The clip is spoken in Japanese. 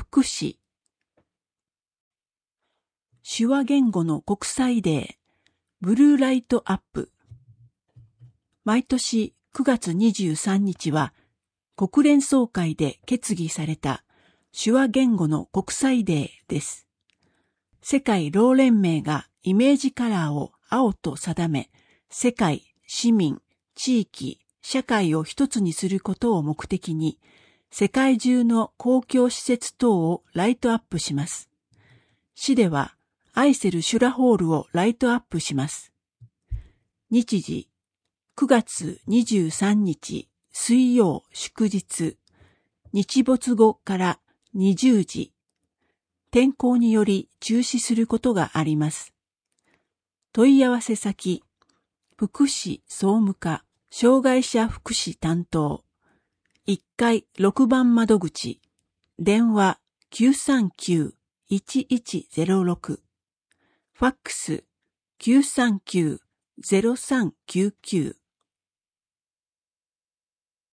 福祉。手話言語の国際デー、ブルーライトアップ。毎年9月23日は国連総会で決議された手話言語の国際デーです。世界ろう連盟がイメージカラーを青と定め、世界、市民、地域、社会を一つにすることを目的に、世界中の公共施設等をライトアップします。市では、アイセル・シュラホールをライトアップします。日時、9月23日、水曜祝日、日没後から20時、天候により中止することがあります。問い合わせ先、福祉総務課、障害者福祉担当、1階6番窓口、電話 939-1106、ファックス 939-0399